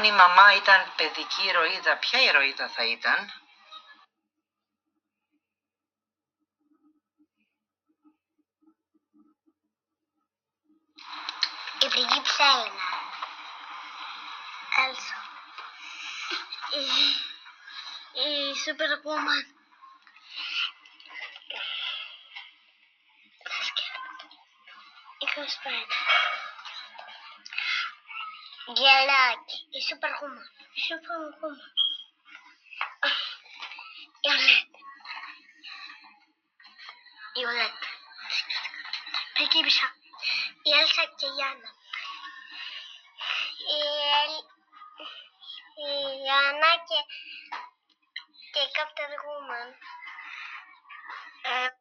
αν η μαμά ήταν παιδική ηρωίδα, ποια ηρωίδα θα ήταν? Η πριγκίπισσα Έλενα. Έλσα. Η Superwoman. Η Κοσπέρα. Γελάκι. Η Superwoman. Η Superwoman. Η Ολέτα. Η Ολέτα. Πριγκίπισσα. Η Έλσα και η Άννα. Η Άννα και η Captain Woman.